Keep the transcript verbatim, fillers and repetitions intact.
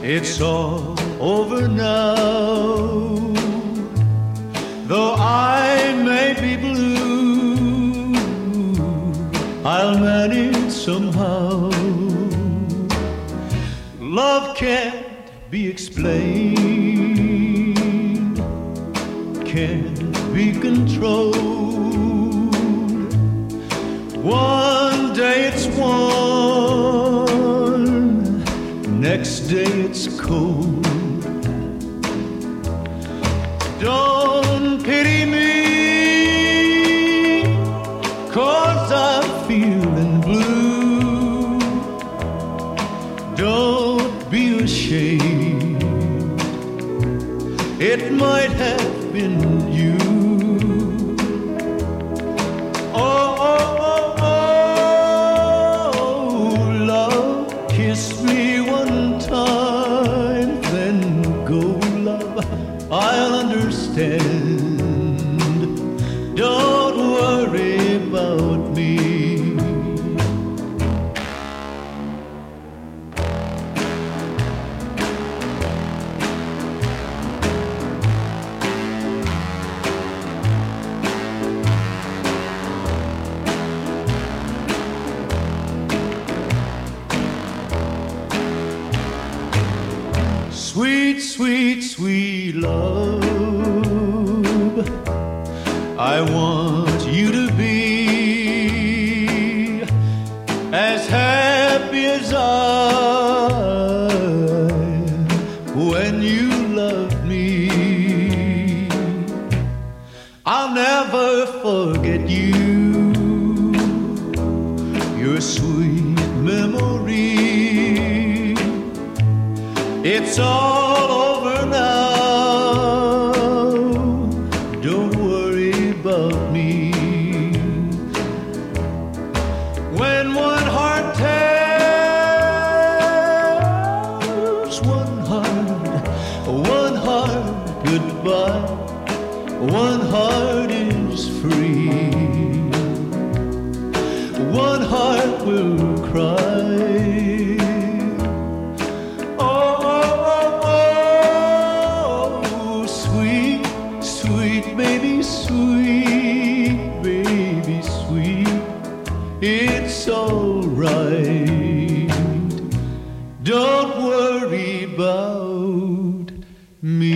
It's all over now. Though I may be blue, I'll manage somehow. Love can't be explained, can't be controlled. One day it's warm, next day it's cold. Don't pity me, 'cause I'm feeling blue. Don't be ashamed, it might have been you. Oh, oh, oh, oh, love, kiss me one time, then go, love, I'll understand. Don't worry about me. Sweet, sweet, sweet love, I want you to be as happy as I when you love me. I'll never forget you, your sweet memory. It's all over now, don't worry about me. When one heart tells one heart, one heart goodbye, one heart is free, one heart will cry. Baby sweet, baby sweet, it's all right. Don't worry about me.